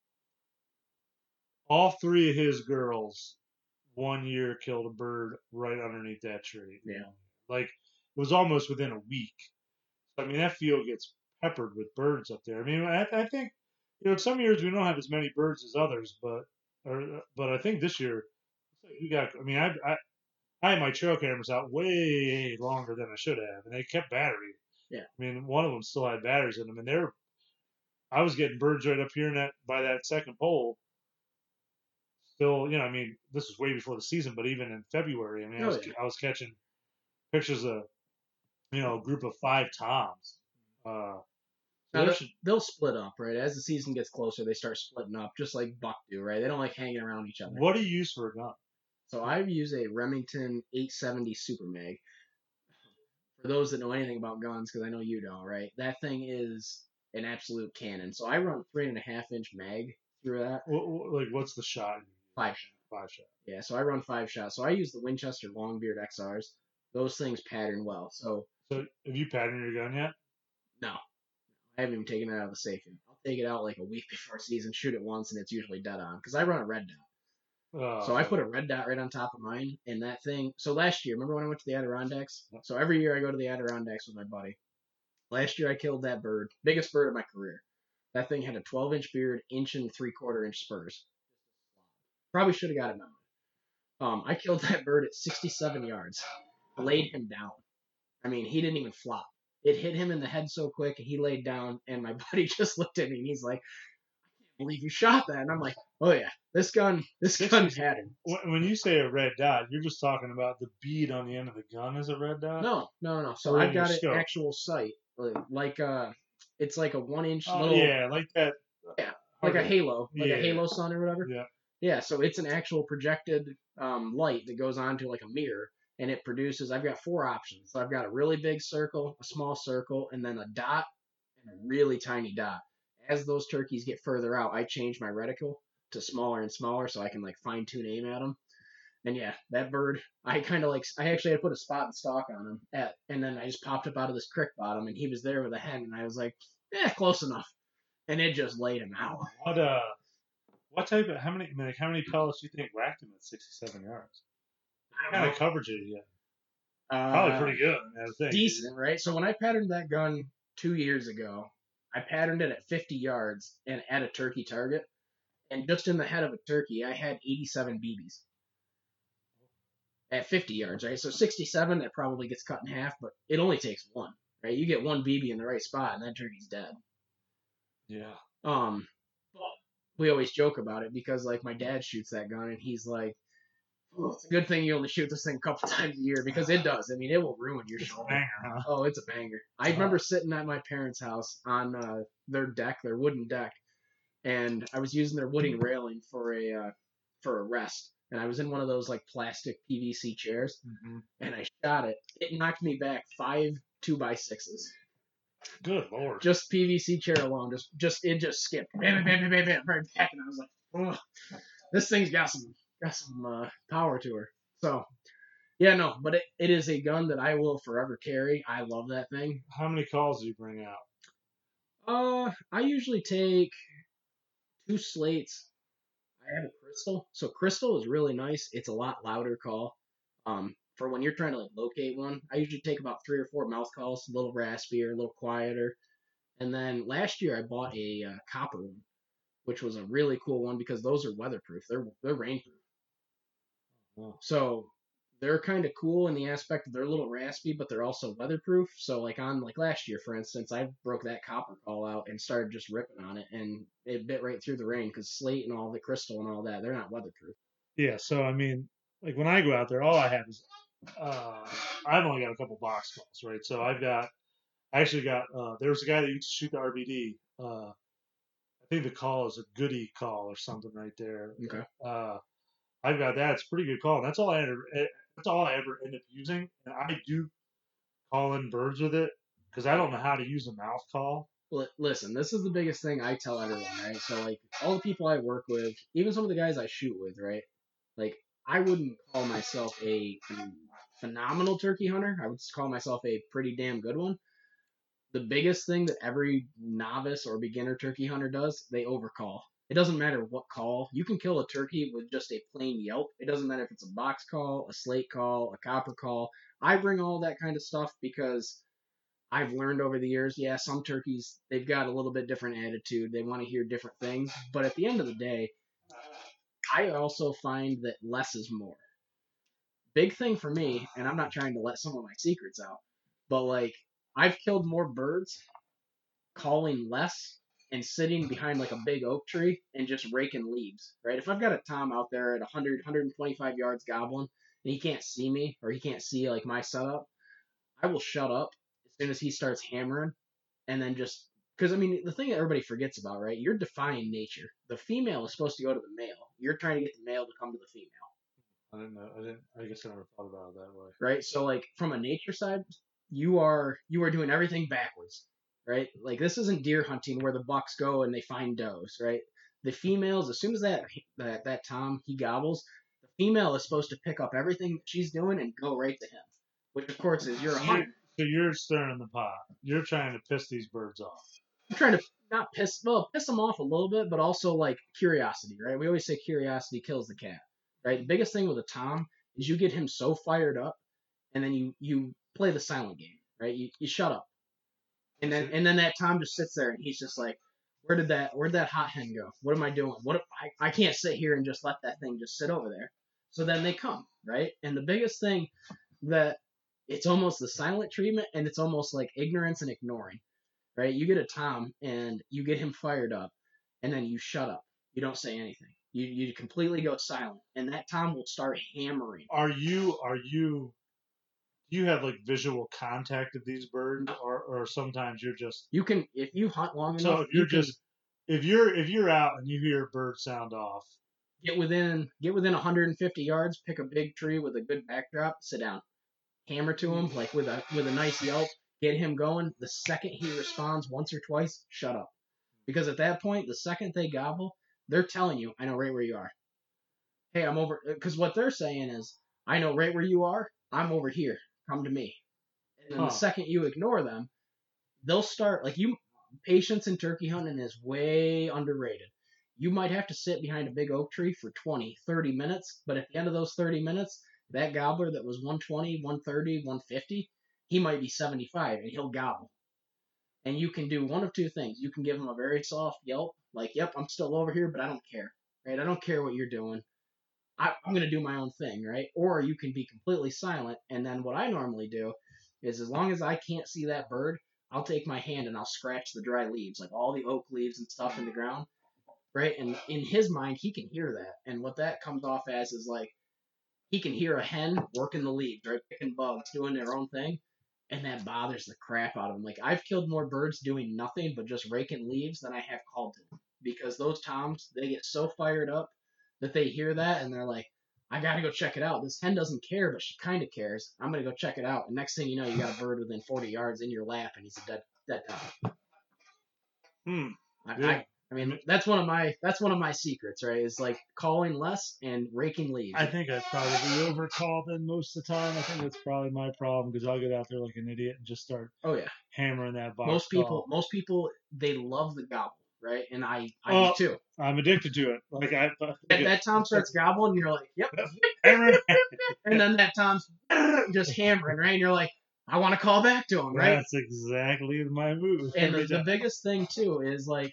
all three of his girls one year killed a bird right underneath that tree. Yeah. Like it was almost within a week. So, I mean, that field gets peppered with birds up there. I mean, I, I think, you know, some years we don't have as many birds as others, but, or, but I think this year we got, I mean, I, I, I had my trail cameras out way longer than I should have, and they kept battery. Yeah. I mean, one of them still had batteries in them, and they were. I was getting birds right up here in that by that second pole. Still, you know, I mean, this was way before the season, but even in February, I mean, I Oh, was yeah. I was catching pictures of, you know, a group of five toms. Uh, Now, there they'll, should- they'll split up, right? As the season gets closer, they start splitting up, just like buck do, right? They don't like hanging around each other. what do you use for a gun? So I use a Remington eight seventy Super Mag. For those that know anything about guns, because I know you don't, right? That thing is an absolute cannon. So I run three and a half inch mag through that. What, what, like, what's the shot? Five shot. Five shot. Yeah, so I run five shots. So I use the Winchester Longbeard X Rs. Those things pattern well. So So, have you patterned your gun yet? no, I haven't even taken it out of the safe yet. I'll take it out like a week before season, shoot it once, and it's usually dead on. Because I run a red dot. Uh, So I put a red dot right on top of mine, and that thing. So last year, remember when I went to the Adirondacks? So every year I go to the Adirondacks with my buddy. Last year I killed that bird, biggest bird of my career. That thing had a twelve inch beard, inch and three quarter inch spurs. Probably should have got it now. Um, I killed that bird at sixty-seven yards, laid him down. I mean, he didn't even flop. It hit him in the head so quick, and he laid down. And my buddy just looked at me, and he's like, "I can't believe you shot that." And I'm like, "Oh yeah, this gun, this gun pattern." When when you say a red dot, you're just talking about the bead on the end of the gun is a red dot? No, no, no. So Or I've in your got an scope. actual sight, like, like uh, It's like a one inch Oh little yeah, like that. yeah, like a halo, like yeah. a halo sun or whatever. Yeah. Yeah, so it's an actual projected um, light that goes onto like a mirror, and it produces. I've got four options. So I've got a really big circle, a small circle, and then a dot and a really tiny dot. As those turkeys get further out, I change my reticle to smaller and smaller so I can like fine tune aim at them. And yeah, that bird, I kind of like, I actually had to put a spot and stalk on him, at, and then I just popped up out of this creek bottom, and he was there with a hen, and I was like, eh, close enough, and it just laid him out. What uh, what type of how many like how many pellets do you think whacked him at sixty-seven yards? What kind of coverage did he get? Uh, Probably pretty good. I think. Decent, right? So when I patterned that gun two years ago, I patterned it at fifty yards and at a turkey target, and just in the head of a turkey, I had eighty-seven B Bs. At fifty yards, right? So sixty-seven, that probably gets cut in half, but it only takes one, right? You get one B B in the right spot, and that turkey's dead. Yeah. Um, we always joke about it because, like, my dad shoots that gun, and he's like, oh, it's a good thing you only shoot this thing a couple times a year, because it does. I mean, it will ruin your It's a shoulder. banger, huh? Oh, it's a banger. I remember sitting at my parents' house on uh, their deck, their wooden deck, and I was using their wooden railing for a uh, for a rest. And I was in one of those like plastic P V C chairs, Mm-hmm. and I shot it. It knocked me back five two by sixes. Good lord. Just P V C chair alone, just just it just skipped, bam, bam, bam, bam, bam, right back, and I was like, oh, this thing's got some got some uh, power to her. So, yeah, no, but it, it is a gun that I will forever carry. I love that thing. How many calls do you bring out? Uh, I usually take two slates. I have a crystal. So crystal is really nice. It's a lot louder call. Um, for when you're trying to like locate one, I usually take about three or four mouth calls, a little raspier, a little quieter. And then last year I bought a uh, copper one, which was a really cool one because those are weatherproof. They're they're rainproof. Oh. So they're kind of cool in the aspect of they're a little raspy, but they're also weatherproof. So like on like last year, for instance, I broke that copper call out and started just ripping on it, and it bit right through the rain because slate and all the crystal and all that, they're not weatherproof. Yeah, so I mean, like when I go out there, all I have is uh, I've only got a couple box calls, right? So I've got, I actually got, uh, there was a guy that used to shoot the R B D. Uh, I think the call is a Goody call or something right there. Okay. Uh, I've got that. It's a pretty good call. And that's all I ever, that's all I ever end up using. And I do call in birds with it because I don't know how to use a mouth call. Well, listen, this is the biggest thing I tell everyone, right? So like all the people I work with, even some of the guys I shoot with, right? Like I wouldn't call myself a phenomenal turkey hunter. I would call myself a pretty damn good one. The biggest thing that every novice or beginner turkey hunter does, they overcall. It doesn't matter what call. You can kill a turkey with just a plain yelp. It doesn't matter if it's a box call, a slate call, a copper call. I bring all that kind of stuff because I've learned over the years, yeah, some turkeys, they've got a little bit different attitude. They want to hear different things. But at the end of the day, I also find that less is more. Big thing for me, and I'm not trying to let some of my secrets out, but like I've killed more birds calling less and sitting behind like a big oak tree and just raking leaves, right? If I've got a tom out there at one hundred, one twenty-five yards gobbling and he can't see me or he can't see like my setup, I will shut up as soon as he starts hammering and then just, because I mean, the thing that everybody forgets about, right? You're defying nature. The female is supposed to go to the male. You're trying to get the male to come to the female. I didn't know. I didn't. I guess I never thought about it that way. Right. So like from a nature side, you are you are doing everything backwards. Right. Like this isn't deer hunting where the bucks go and they find does. Right. The females, as soon as that that that tom he gobbles, the female is supposed to pick up everything that she's doing and go right to him. Which of course is you're a hunter. So you're stirring the pot. You're trying to piss these birds off. I'm trying to not piss well piss them off a little bit, but also like curiosity. Right. We always say curiosity kills the cat. Right, the biggest thing with a tom is you get him so fired up, and then you, you play the silent game. Right, you, you shut up, and then and then that tom just sits there and he's just like, where did that where did that hot hen go? What am I doing? What I I can't sit here and just let that thing just sit over there. So then they come, right, and the biggest thing that it's almost the silent treatment and it's almost like ignorance and ignoring. Right, you get a tom and you get him fired up, and then you shut up. You don't say anything. You you completely go silent, and that tom will start hammering. Are you are you you have like visual contact of these birds, or or sometimes you're just You can if you hunt long so enough, if you're you can just if you're if you're out and you hear a bird sound off, get within get within one hundred fifty yards, pick a big tree with a good backdrop, sit down, hammer to him like with a with a nice yelp, get him going. The second he responds once or twice, shut up, because at that point, the second they gobble, they're telling you, I know right where you are. Hey, I'm over. Because what they're saying is, I know right where you are. I'm over here. Come to me. And then Huh. the second you ignore them, they'll start like you. Patience in turkey hunting is way underrated. You might have to sit behind a big oak tree for twenty, thirty minutes, but at the end of those thirty minutes, that gobbler that was one twenty, one thirty, one fifty, he might be seventy-five and he'll gobble. And you can do one of two things. You can give him a very soft yelp, like, yep, I'm still over here, but I don't care. Right? I don't care what you're doing. I, I'm going to do my own thing, right? Or you can be completely silent, and then what I normally do is as long as I can't see that bird, I'll take my hand and I'll scratch the dry leaves, like all the oak leaves and stuff in the ground, right? And in his mind, he can hear that. And what that comes off as is like he can hear a hen working the leaves, right? Picking bugs, doing their own thing, and that bothers the crap out of him. Like I've killed more birds doing nothing but just raking leaves than I have called to them, because those toms, they get so fired up that they hear that and they're like, I gotta go check it out. This hen doesn't care, but she kind of cares. I'm gonna go check it out. And next thing you know, you got a bird within forty yards in your lap, and he's a dead dead tom. hmm, I, yeah. I, I mean, that's one of my that's one of my secrets, right? Is like calling less and raking leaves. I think I probably overcall them most of the time. I think that's probably my problem because I'll get out there like an idiot and just start oh yeah, hammering that box. most people call. most people they love the gobble, right? And I I Oh, do too. I'm addicted to it. Like I, I That, that tom starts gobbling, and you're like, yep. hammering. And then that tom's just hammering, right? And you're like, I want to call back to him, right? That's exactly my move. And the, every the time. biggest thing too is like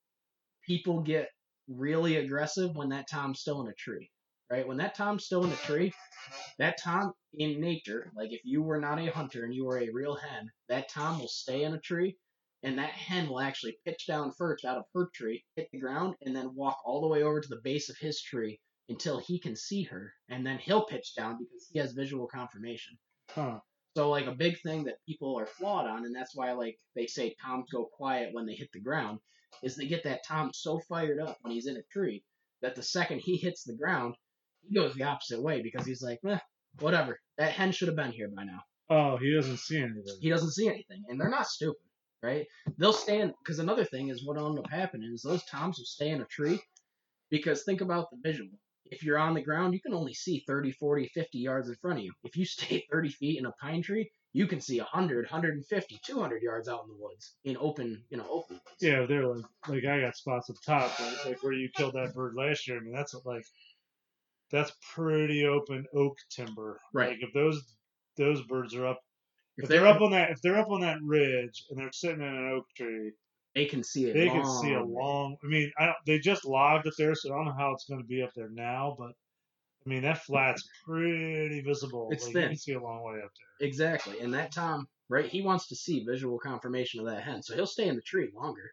people get really aggressive when that tom's still in a tree, right? When that tom's still in a tree, that tom in nature, like if you were not a hunter and you were a real hen, that tom will stay in a tree, and that hen will actually pitch down first out of her tree, hit the ground, and then walk all the way over to the base of his tree until he can see her, and then he'll pitch down because he has visual confirmation. Huh. So like a big thing that people are flawed on, and that's why like they say toms go quiet when they hit the ground, is they get that tom so fired up when he's in a tree that the second he hits the ground, he goes the opposite way because he's like, eh, whatever. That hen should have been here by now. Oh, he doesn't see anything. He doesn't see anything, and they're not stupid, right? They'll stand because another thing is what'll end up happening is those toms will stay in a tree because think about the visual. If you're on the ground, you can only see thirty, forty, fifty yards in front of you. If you stay thirty feet in a pine tree, you can see one hundred, one fifty, two hundred yards out in the woods in open, you know, open woods. Yeah, they're like like I got spots up top, like, like where you killed that bird last year. I mean, that's like that's pretty open oak timber. Right. Like if those those birds are up, If if they're up on that if they're up on that ridge and they're sitting in an oak tree, they can see it. they long can see a way. long. I mean, I don't, they just logged it there, so I don't know how it's going to be up there now, but I mean that flat's pretty visible. It's like, thin. You can see a long way up there. Exactly, and that tom, right? He wants to see visual confirmation of that hen, so he'll stay in the tree longer.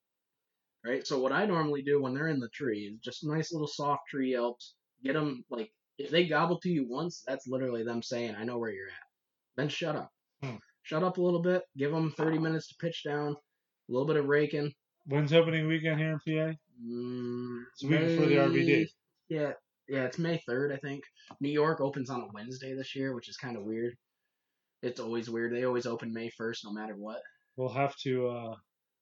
Right. So what I normally do when they're in the tree is just nice little soft tree yelps. Get them like if they gobble to you once, that's literally them saying, "I know where you're at." Then shut up. Hmm. Shut up a little bit. Give them thirty minutes to pitch down. A little bit of raking. When's opening weekend here in P A? Mm, It's a week before the R V D. Yeah, yeah, it's May third, I think. New York opens on a Wednesday this year, which is kind of weird. It's always weird. They always open May first, no matter what. We'll have to. uh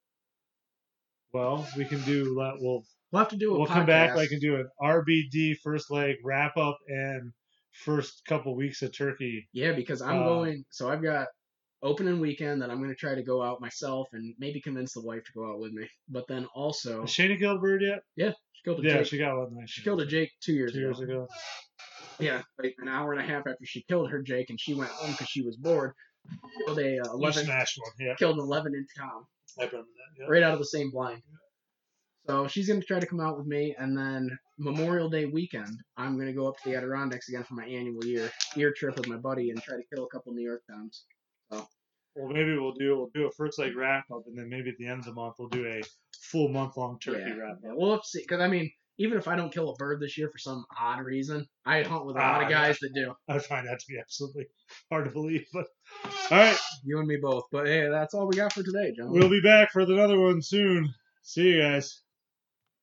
Well, we can do. We'll We'll have to do a we'll podcast. come back. I can do an R B D first leg wrap up and first couple weeks of turkey. Yeah, because I'm Uh, going. So I've got opening weekend that I'm going to try to go out myself and maybe convince the wife to go out with me. But then also, Has Shayna killed a bird yet? yeah, she killed a Yeah, Jake. she got one nice. She killed a Jake two years two ago. years ago. Yeah, like an hour and a half after she killed her Jake, and she went home because she was bored. Killed a uh, You eleven. smashed one. Yeah, Killed an eleven inch tom I remember that. Yeah. right out of the same blind. So she's gonna try to come out with me, and then Memorial Day weekend, I'm gonna go up to the Adirondacks again for my annual year year trip with my buddy and try to kill a couple New York toms. So Well, maybe we'll do we'll do a first leg wrap up, and then maybe at the end of the month we'll do a full month long turkey yeah, wrap yeah, up. we'll have to see. Because I mean, even if I don't kill a bird this year for some odd reason, I hunt with a lot Ah, of guys that do. I find that to be absolutely hard to believe. But all right, You and me both. But hey, that's all we got for today, gentlemen. we'll be back for another one soon. See you guys.